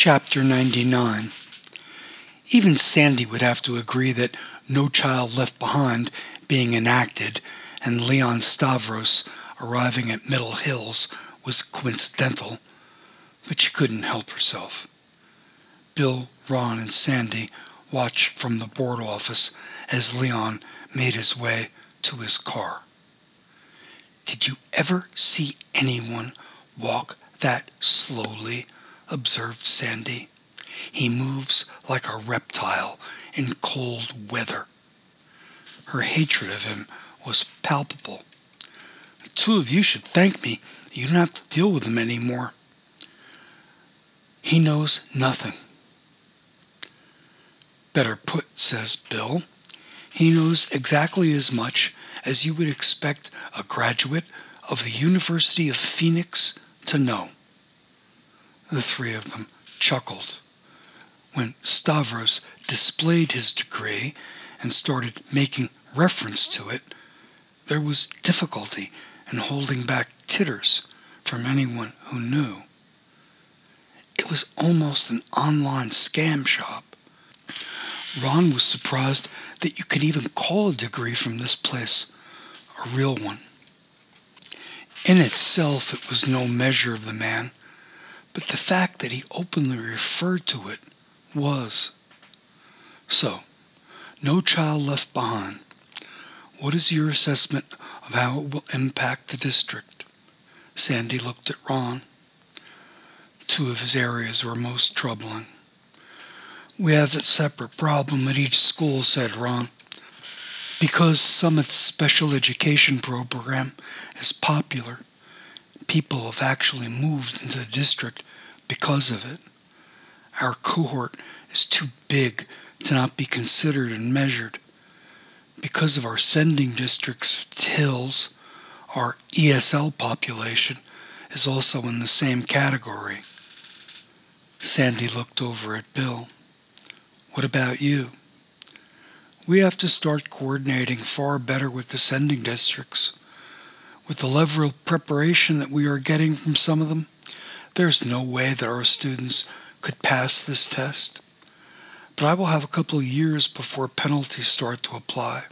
Chapter 99. Even Sandy would have to agree that No Child Left Behind being enacted and Leon Stavros arriving at Middle Hills was coincidental, but she couldn't help herself. Bill, Ron, and Sandy watched from the board office as Leon made his way to his car. "Did you ever see anyone walk that slowly?" observed Sandy. "He moves like a reptile in cold weather." Her hatred of him was palpable. "The two of you should thank me. You don't have to deal with him anymore." "He knows nothing." "Better put," says Bill. "He knows exactly as much as you would expect a graduate of the University of Phoenix to know." The three of them chuckled. When Stavros displayed his degree and started making reference to it, there was difficulty in holding back titters from anyone who knew. It was almost an online scam shop. Ron was surprised that you could even call a degree from this place a real one. In itself, it was no measure of the man, but the fact that he openly referred to it was. "So, No Child Left Behind. What is your assessment of how it will impact the district?" Sandy looked at Ron. Two of his areas were most troubling. "We have a separate problem at each school," said Ron. "Because Summit's special education program is popular, people have actually moved into the district because of it. Our cohort is too big to not be considered and measured. Because of our sending district's hills, our ESL population is also in the same category." Sandy looked over at Bill. "What about you?" "We have to start coordinating far better with the sending districts. With the level of preparation that we are getting from some of them, there's no way that our students could pass this test. But I will have a couple of years before penalties start to apply."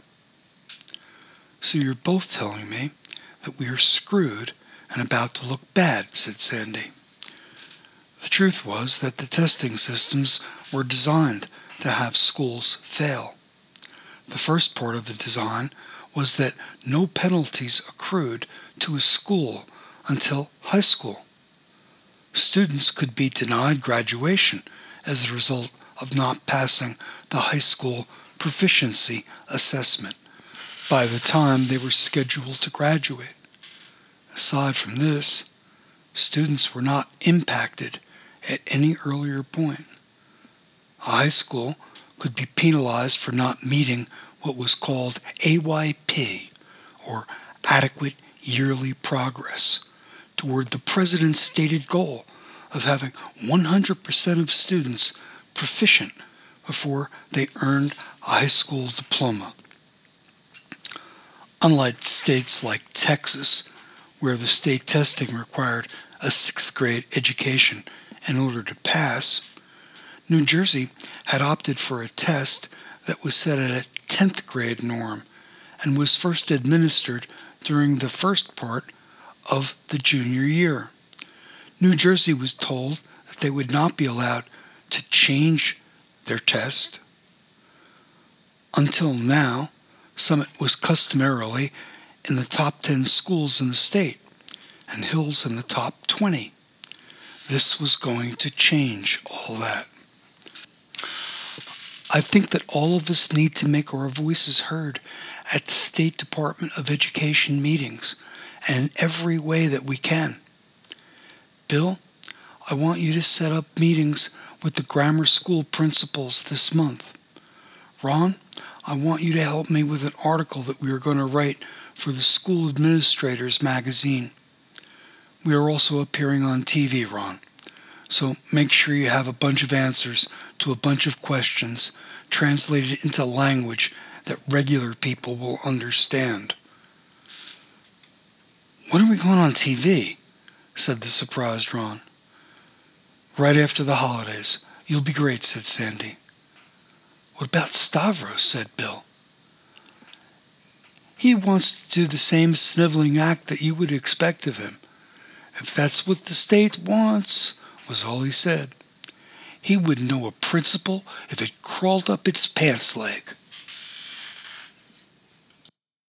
"So you're both telling me that we are screwed and about to look bad," said Sandy. The truth was that the testing systems were designed to have schools fail. The first part of the design was that no penalties accrued to a school until high school. Students could be denied graduation as a result of not passing the high school proficiency assessment by the time they were scheduled to graduate. Aside from this, students were not impacted at any earlier point. A high school could be penalized for not meeting what was called AYP, or Adequate Yearly Progress, toward the president's stated goal of having 100% of students proficient before they earned a high school diploma. Unlike states like Texas, where the state testing required a 6th grade education in order to pass, New Jersey had opted for a test that was set at a 10th grade norm and was first administered during the first part of the junior year. New Jersey was told that they would not be allowed to change their test. Until now, Summit was customarily in the top 10 schools in the state, and Hills in the top 20. This was going to change all that. "I think that all of us need to make our voices heard at the State Department of Education meetings and in every way that we can. Bill, I want you to set up meetings with the grammar school principals this month. Ron, I want you to help me with an article that we are going to write for the School Administrators magazine. We are also appearing on TV, Ron. So make sure you have a bunch of answers to a bunch of questions translated into language that regular people will understand." "When are we going on TV?" said the surprised Ron. right after the holidays. You'll be great, said Sandy. What about Stavros, said Bill. He wants to do the same sniveling act that you would expect of him. If that's what the state wants, was all he said. He wouldn't know a principle if it crawled up its pants leg.